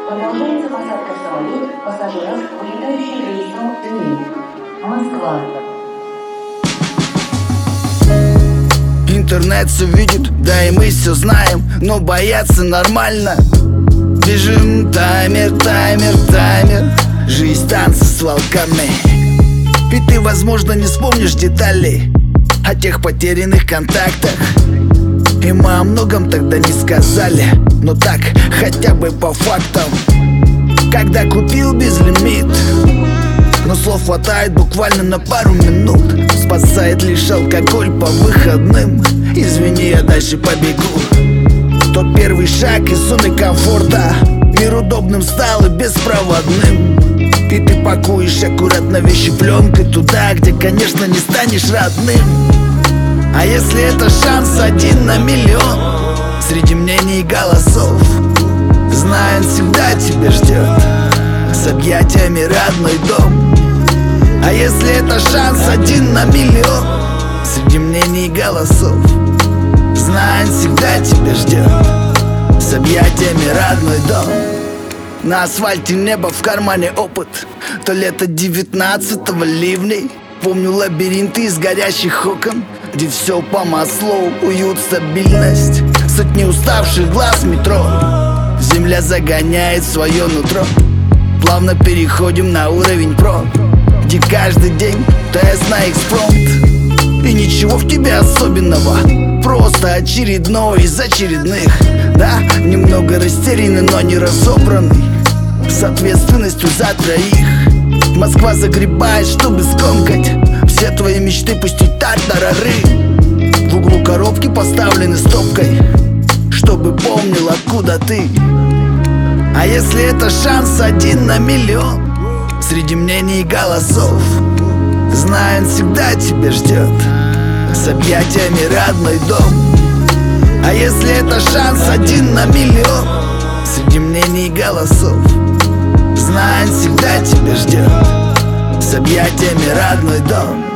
Продолжается посадка в самолет пассажиров, улетающих рейсом Тюмень, Москва. Интернет все видит, да и мы все знаем, но бояться нормально. Бежим, таймер, таймер, таймер. Жизнь танцы с волками. И ты, возможно, не вспомнишь деталей о тех потерянных контактах. И мы о многом тогда не сказали, но так, хотя бы по фактам. Когда купил безлимит, но слов хватает буквально на пару минут. Спасает лишь алкоголь по выходным. Извини, я дальше побегу. Тот первый шаг из зоны комфорта. Мир удобным стал и беспроводным. И ты пакуешь аккуратно вещи пленкой туда, где, конечно, не станешь родным. А если это шанс 1 на миллион, среди мнений и голосов, знаю, он всегда тебя ждет с объятиями родной дом. А если это шанс 1 на миллион, среди мнений и голосов, знаю, он всегда тебя ждет с объятиями родной дом. На асфальте небо, в кармане опыт. То лето 19-го ливней. Помню лабиринты из горящих окон, где все по маслу, уют, стабильность. Сотни уставших глаз метро. Земля загоняет свое нутро. Плавно переходим на уровень про, где каждый день тест на экспромт. И ничего в тебе особенного, просто очередной из очередных. Да, немного растерянный, но не разобранный, с ответственностью за троих. Москва загребает, чтобы скомкать все твои мечты, пустить тартарары. В углу коробки поставлены стопкой, чтобы помнил, откуда ты. А если это шанс 1 на миллион, среди мнений и голосов, знаю, он всегда тебя ждет с объятиями родной дом. А если это шанс 1 на миллион, среди мнений и голосов, знаю, он всегда тебя ждет с объятиями родной дом.